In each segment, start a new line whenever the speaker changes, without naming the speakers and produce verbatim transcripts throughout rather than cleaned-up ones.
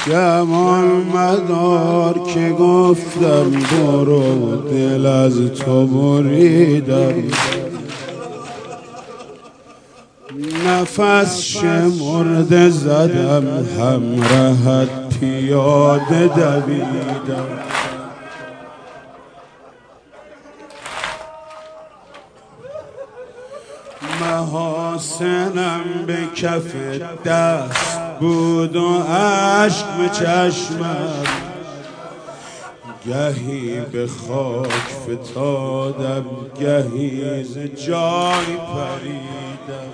گمان مدار که گفتم برو دل از تو بریدم، نفس شمرده زدم همراهت پیاده دویدم. محاسنم به کف دست بود و عشق به چشمم، گهی به خاک فتادم گهی ز جای پریدم.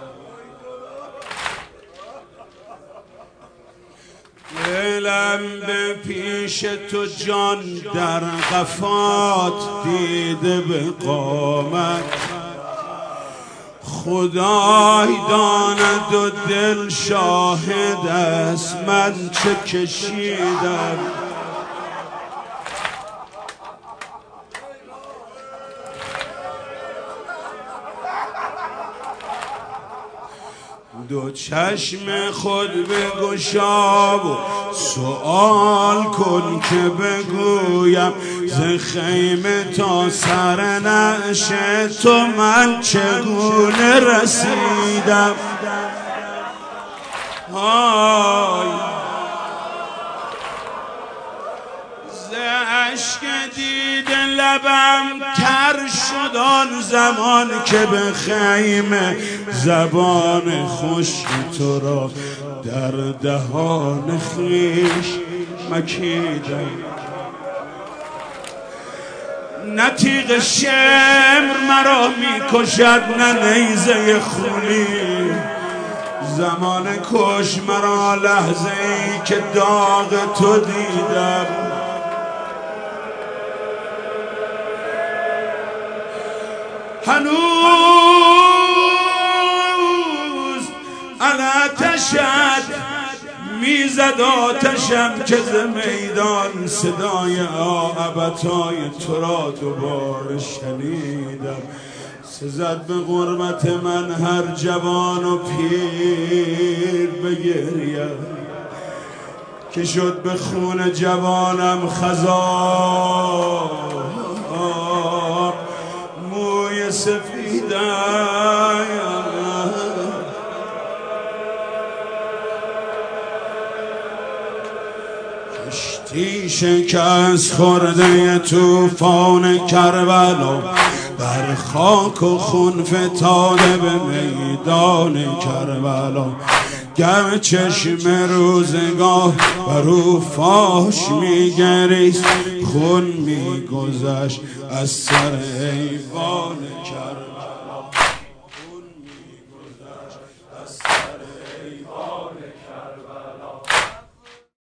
دلم به پیش تو جان در قفات دیده به قامت، خدای داند و دل شاهد است من چه کشیدم. دو چشم خود بگشا و سؤال کن که بگویم ز خیمه تا سر نعش تو من چگونه رسیدم. های ز اشک دیده لبم تر شد آن زمان که به خیمه زبان خشک تو را در دهان خویش مکیدم. نه تیغ شمر مرا می کشد نه نیزه خونی، زمان کش مرا لحظه ای که داغ تو دیدم. هنوز آتشت میزد آتشم که ز میدان صدای عاقبتهای تو را دوباره شنیدم. سزد به غربت من هر جوان و پیر بگریم که شد به خون جوانم خضاب موی سفیدم. کشتی شکست خورده طوفان کربلا، بر خاک و خون فتاده به میدان کربلا. گر چشم روزگاه بر او فاش میگریست، خون میگذشت از سر ایوان کربلا. خون میگذشت از سر ایوان کربلا.